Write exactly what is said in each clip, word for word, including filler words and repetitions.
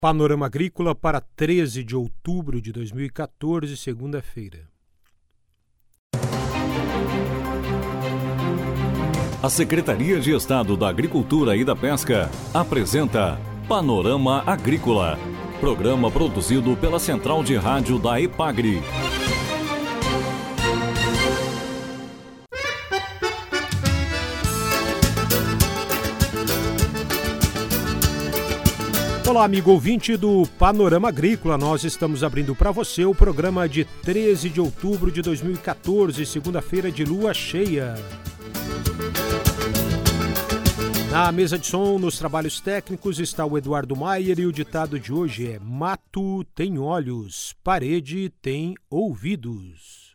Panorama Agrícola para treze de outubro de dois mil e quatorze, segunda-feira. A Secretaria de Estado da Agricultura e da Pesca apresenta Panorama Agrícola, programa produzido pela Central de Rádio da EPAGRE. Olá, amigo ouvinte do Panorama Agrícola. Nós estamos abrindo para você o programa de treze de outubro de dois mil e quatorze, segunda-feira de lua cheia. Na mesa de som, nos trabalhos técnicos, está o Eduardo Maier e o ditado de hoje é: mato tem olhos, parede tem ouvidos.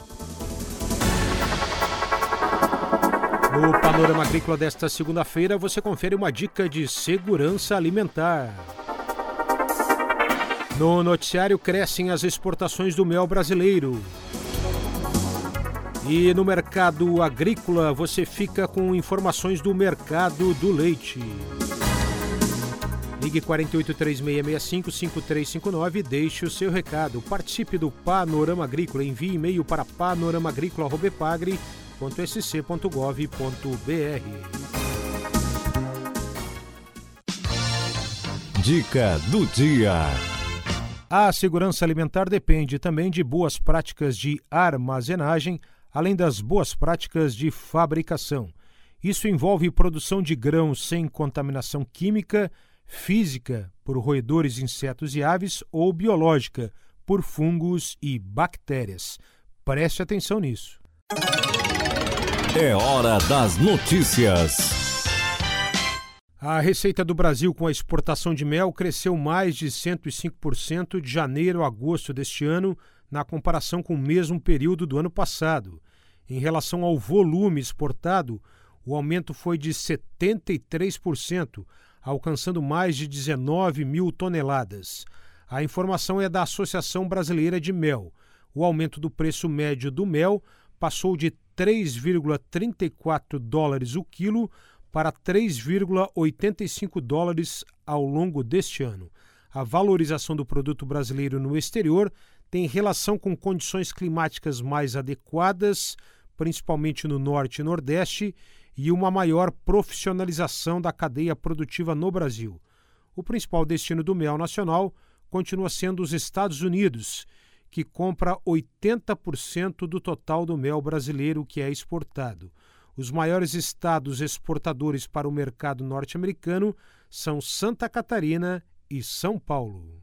No Panorama Agrícola desta segunda-feira, você confere uma dica de segurança alimentar. No noticiário, crescem as exportações do mel brasileiro. E no mercado agrícola, você fica com informações do mercado do leite. Ligue quatro oito três seis seis cinco, cinco três cinco nove e deixe o seu recado. Participe do Panorama Agrícola. Envie e-mail para panoramaagricola arroba epagre ponto s c ponto gov ponto b r. Dica do dia. A segurança alimentar depende também de boas práticas de armazenagem, além das boas práticas de fabricação. Isso envolve produção de grãos sem contaminação química, física, por roedores, insetos e aves, ou biológica, por fungos e bactérias. Preste atenção nisso. É hora das notícias. A receita do Brasil com a exportação de mel cresceu mais de cento e cinco por cento de janeiro a agosto deste ano, na comparação com o mesmo período do ano passado. Em relação ao volume exportado, o aumento foi de setenta e três por cento, alcançando mais de dezenove mil toneladas. A informação é da Associação Brasileira de Mel. O aumento do preço médio do mel passou de três vírgula trinta e quatro dólares o quilo para três vírgula oitenta e cinco dólares ao longo deste ano. A valorização do produto brasileiro no exterior tem relação com condições climáticas mais adequadas, principalmente no norte e nordeste, e uma maior profissionalização da cadeia produtiva no Brasil. O principal destino do mel nacional continua sendo os Estados Unidos, que compra oitenta por cento do total do mel brasileiro que é exportado. Os maiores estados exportadores para o mercado norte-americano são Santa Catarina e São Paulo.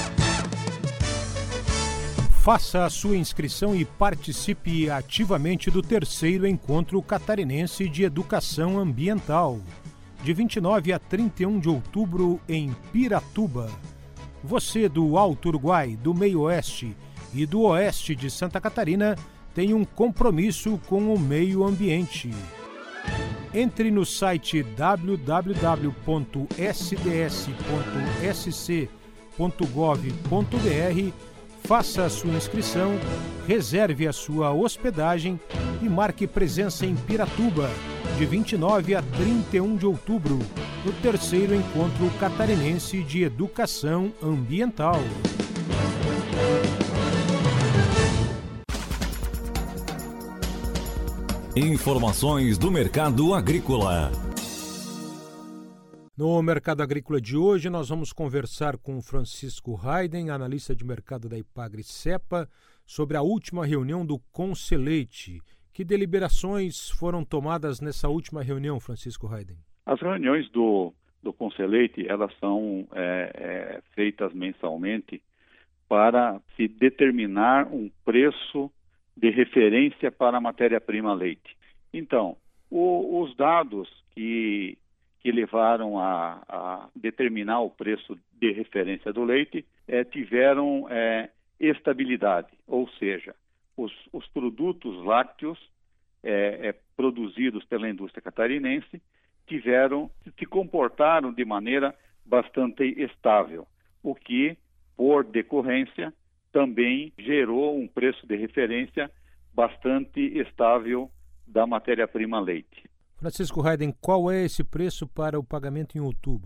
Faça a sua inscrição e participe ativamente do terceiro Encontro Catarinense de Educação Ambiental, de vinte e nove a trinta e um de outubro em Piratuba. Você do Alto Uruguai, do Meio-Oeste e do Oeste de Santa Catarina tem um compromisso com o meio ambiente. Entre no site w w w ponto s d s ponto s c ponto gov ponto b r, faça a sua inscrição, reserve a sua hospedagem e marque presença em Piratuba, de vinte e nove a trinta e um de outubro, no terceiro Encontro Catarinense de Educação Ambiental. Informações do mercado agrícola. No mercado agrícola de hoje, nós vamos conversar com Francisco Hayden, analista de mercado da Epagre-Cepa, sobre a última reunião do Conselheite. Que deliberações foram tomadas nessa última reunião, Francisco Hayden? As reuniões do, do Conselheite, elas são é, é, feitas mensalmente para se determinar um preço de referência para a matéria-prima leite. Então, o, os dados que, que levaram a, a determinar o preço de referência do leite é, tiveram é, estabilidade, ou seja, os, os produtos lácteos é, é, produzidos pela indústria catarinense tiveram, se comportaram de maneira bastante estável, o que, por decorrência, também gerou um preço de referência bastante estável da matéria-prima leite. Francisco Hayden, qual é esse preço para o pagamento em outubro?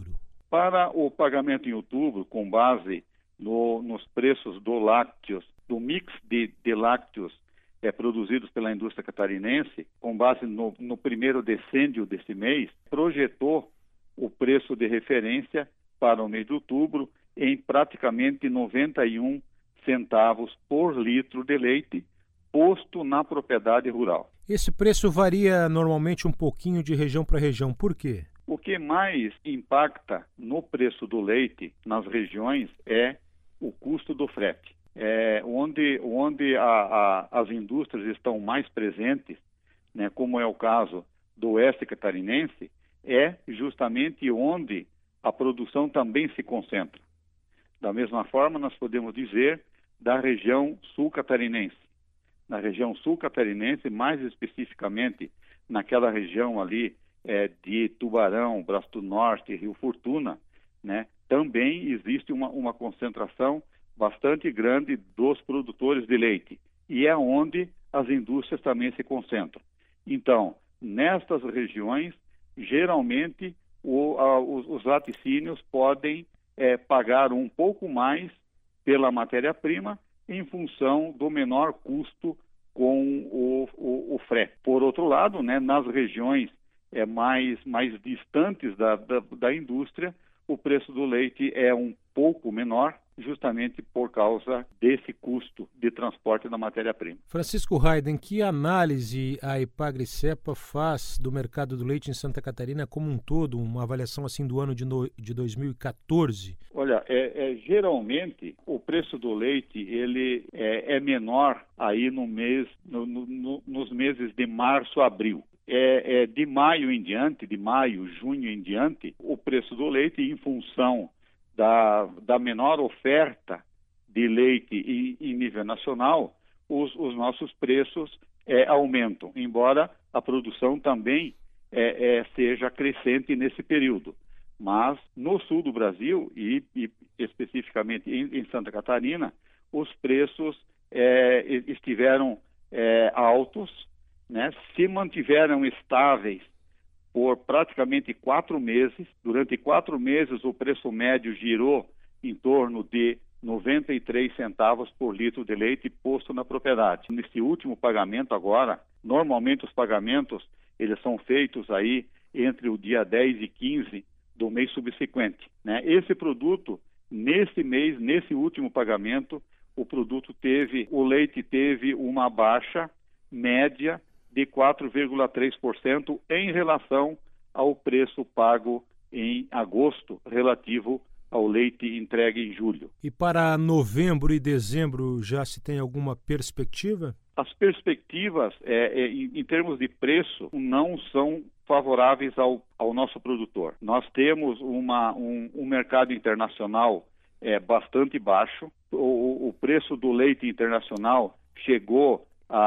Para o pagamento em outubro, com base no, nos preços do lácteos, do mix de, de lácteos é, produzidos pela indústria catarinense, com base no, no primeiro decêndio desse mês, projetou o preço de referência para o mês de outubro em praticamente noventa e um centavos por litro de leite, posto na propriedade rural. Esse preço varia normalmente um pouquinho de região para região. Por quê? O que mais impacta no preço do leite nas regiões é o custo do frete. É, onde onde a, a, as indústrias estão mais presentes, né, como é o caso do oeste catarinense, é justamente onde a produção também se concentra. Da mesma forma, nós podemos dizer da região sul catarinense. Na região sul catarinense, mais especificamente naquela região ali é, de Tubarão, Braço do Norte, Rio Fortuna, né, também existe uma, uma concentração bastante grande dos produtores de leite, e é onde as indústrias também se concentram. Então, nestas regiões, geralmente o, a, os, os laticínios podem é, pagar um pouco mais pela matéria-prima em função do menor custo com o, o, o frete. Por outro lado, né, nas regiões é, mais, mais distantes da, da, da indústria, o preço do leite é um pouco menor, justamente por causa desse custo de transporte da matéria-prima. Francisco Hayden, que análise a Epagri-Cepa faz do mercado do leite em Santa Catarina como um todo, uma avaliação assim do ano de, no, de dois mil e quatorze? Olha, é, é, geralmente o preço do leite ele é, é menor aí no mês, no, no, nos meses de março a abril. É, é de maio em diante, de maio, junho em diante, o preço do leite, em função da, da menor oferta de leite em, em nível nacional, os, os nossos preços é, aumentam, embora a produção também é, é, seja crescente nesse período. Mas no sul do Brasil, e, e especificamente em, em Santa Catarina, os preços é, estiveram é, altos, né, se mantiveram estáveis por praticamente quatro meses. Durante quatro meses, o preço médio girou em torno de noventa e três centavos por litro de leite posto na propriedade. Nesse último pagamento agora, normalmente os pagamentos eles são feitos aí entre o dia dez e quinze do mês subsequente, né? Esse produto, nesse mês, nesse último pagamento, o produto teve, o leite teve uma baixa média de quatro vírgula três por cento em relação ao preço pago em agosto, relativo ao leite entregue em julho. E para novembro e dezembro já se tem alguma perspectiva? As perspectivas, é, é, em, em termos de preço, não são favoráveis ao, ao nosso produtor. Nós temos uma, um, um mercado internacional é, bastante baixo. O, o preço do leite internacional chegou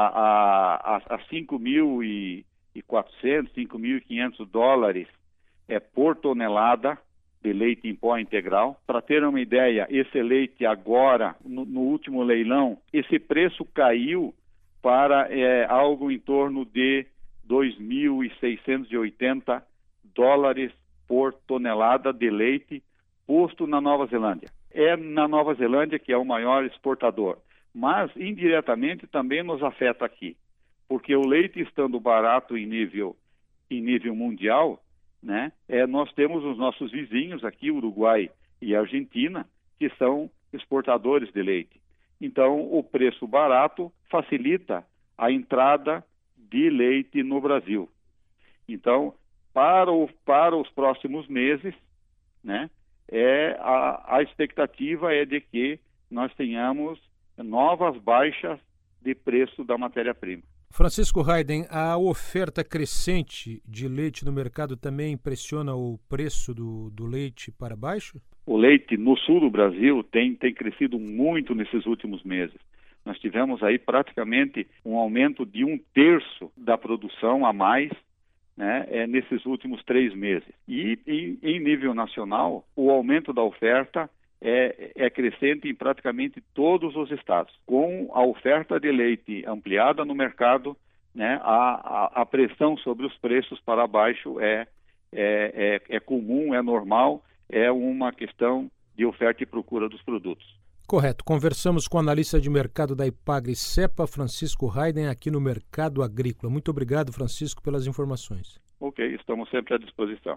a, a, a cinco mil e quatrocentos, cinco mil e quinhentos dólares é, por tonelada de leite em pó integral. Para ter uma ideia, esse leite agora, no, no último leilão, esse preço caiu para é, algo em torno de dois mil seiscentos e oitenta dólares por tonelada de leite posto na Nova Zelândia. É na Nova Zelândia que é o maior exportador, mas indiretamente também nos afeta aqui, porque o leite estando barato em nível, em nível mundial, né, é, nós temos os nossos vizinhos aqui, Uruguai e Argentina, que são exportadores de leite. Então, o preço barato facilita a entrada de leite no Brasil. Então, para, o, para os próximos meses, né, é, a, a expectativa é de que nós tenhamos novas baixas de preço da matéria-prima. Francisco Hayden, a oferta crescente de leite no mercado também impressiona o preço do, do leite para baixo? O leite no sul do Brasil tem, tem crescido muito nesses últimos meses. Nós tivemos aí praticamente um aumento de um terço da produção a mais, né, é, nesses últimos três meses. E em, em nível nacional, o aumento da oferta é, é crescente em praticamente todos os estados. Com a oferta de leite ampliada no mercado, né, a, a, a pressão sobre os preços para baixo é, é, é, é comum, é normal, é uma questão de oferta e procura dos produtos. Correto. Conversamos com o analista de mercado da Ipagre Cepa, Francisco Hayden, aqui no Mercado Agrícola. Muito obrigado, Francisco, pelas informações. Ok, estamos sempre à disposição.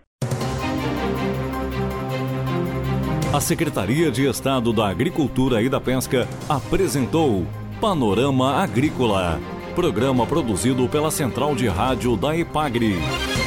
A Secretaria de Estado da Agricultura e da Pesca apresentou Panorama Agrícola, programa produzido pela Central de Rádio da Ipagre.